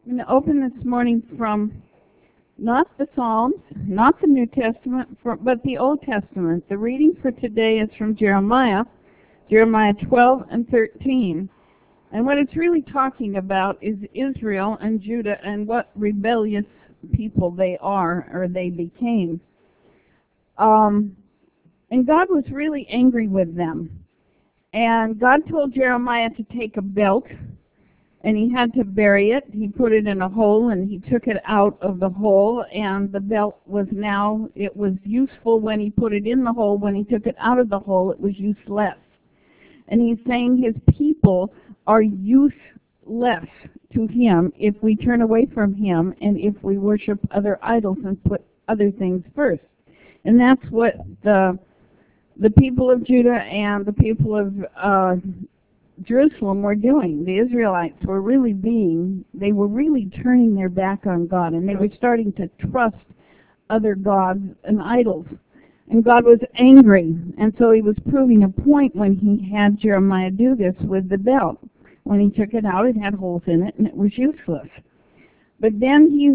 I'm going to open this morning from not the Psalms, not the New Testament, but the Old Testament. The reading for today is from Jeremiah 12 and 13. And what it's really talking about is Israel and Judah and what rebellious people they are, or they became. And God was really angry with them. And God told Jeremiah to take a belt, and he had to bury it. He put it in a hole, and he took it out of the hole, and the belt was useful when he put it in the hole. When he took it out of the hole, it was useless. And he's saying his people are useless to him if we turn away from him and if we worship other idols and put other things first. And that's what the people of Judah and the people of Jerusalem were doing. The Israelites were really turning their back on God, and they were starting to trust other gods and idols. And God was angry, and so he was proving a point when he had Jeremiah do this with the belt. When he took it out, it had holes in it, and it was useless. But then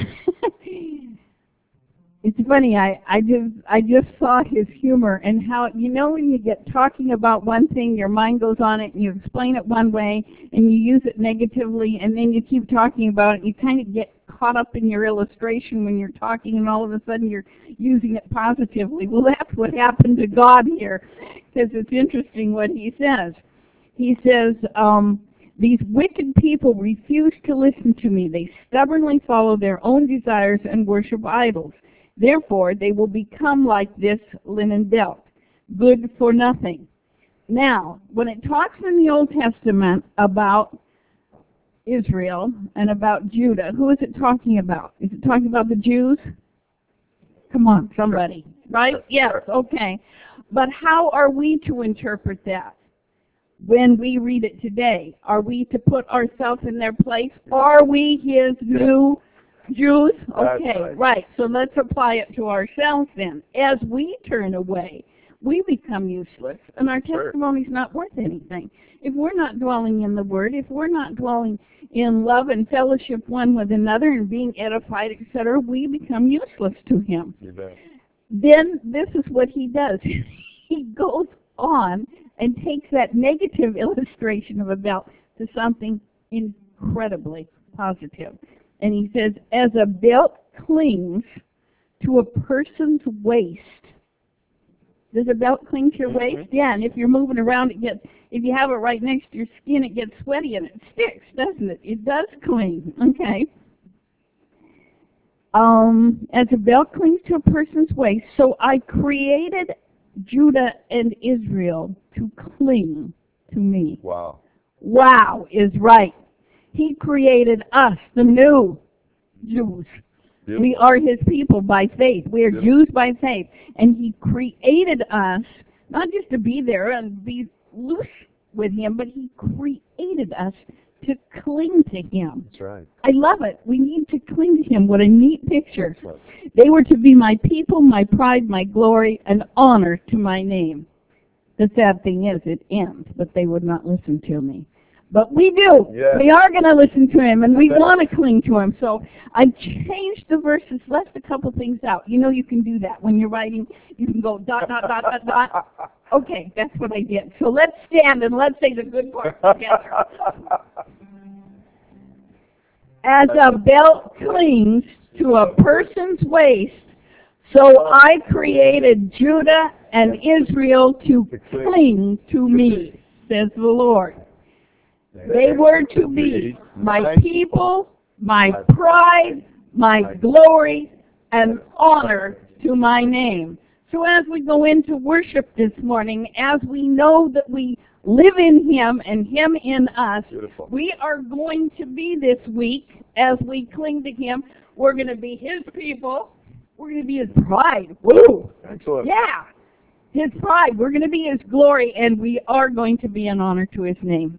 it's funny, I just saw his humor and how, when you get talking about one thing, your mind goes on it and you explain it one way and you use it negatively, and then you keep talking about it and you kind of get caught up in your illustration when you're talking, and all of a sudden you're using it positively. Well, that's what happened to God here, because it's interesting what he says. He says, these wicked people refuse to listen to me. They stubbornly follow their own desires and worship idols. Therefore, they will become like this linen belt, good for nothing. Now, when it talks in the Old Testament about Israel and about Judah, who is it talking about? Is it talking about the Jews? Come on, somebody. Right? Yes, okay. But how are we to interpret that when we read it today? Are we to put ourselves in their place? Are we his new Jews? Okay, right. So let's apply it to ourselves then. As we turn away, we become useless, and our testimony's not worth anything. If we're not dwelling in the Word, if we're not dwelling in love and fellowship one with another and being edified, etc., we become useless to him. Then this is what he does. He goes on and takes that negative illustration of a belt to something incredibly positive. And he says, as a belt clings to a person's waist. Does a belt cling to your waist? Yeah, and if you're moving around, if you have it right next to your skin, it gets sweaty and it sticks, doesn't it? It does cling, okay. As a belt clings to a person's waist, so I created Judah and Israel to cling to me. Wow. Wow is right. He created us, the new Jews. Yep. We are his people by faith. We are Jews by faith. And he created us, not just to be there and be loose with him, but he created us to cling to him. That's right. I love it. We need to cling to him. What a neat picture. They were to be my people, my pride, my glory, and honor to my name. The sad thing is, it ends, but they would not listen to me. But we do. Yes. We are going to listen to him, and we want to cling to him. So I've changed the verses, left a couple things out. You can do that. When you're writing, you can go dot, dot, dot, dot, dot. Okay, that's what I did. So let's stand and let's say the good part together. As a belt clings to a person's waist, so I created Judah and Israel to cling to me, says the Lord. They were to be my people, my pride, my glory, and honor to my name. So as we go into worship this morning, as we know that we live in him and him in us, Beautiful. We are going to be this week, as we cling to him, we're going to be his people. We're going to be his pride. Woo! Excellent. Yeah! His pride. We're going to be his glory, and we are going to be an honor to his name.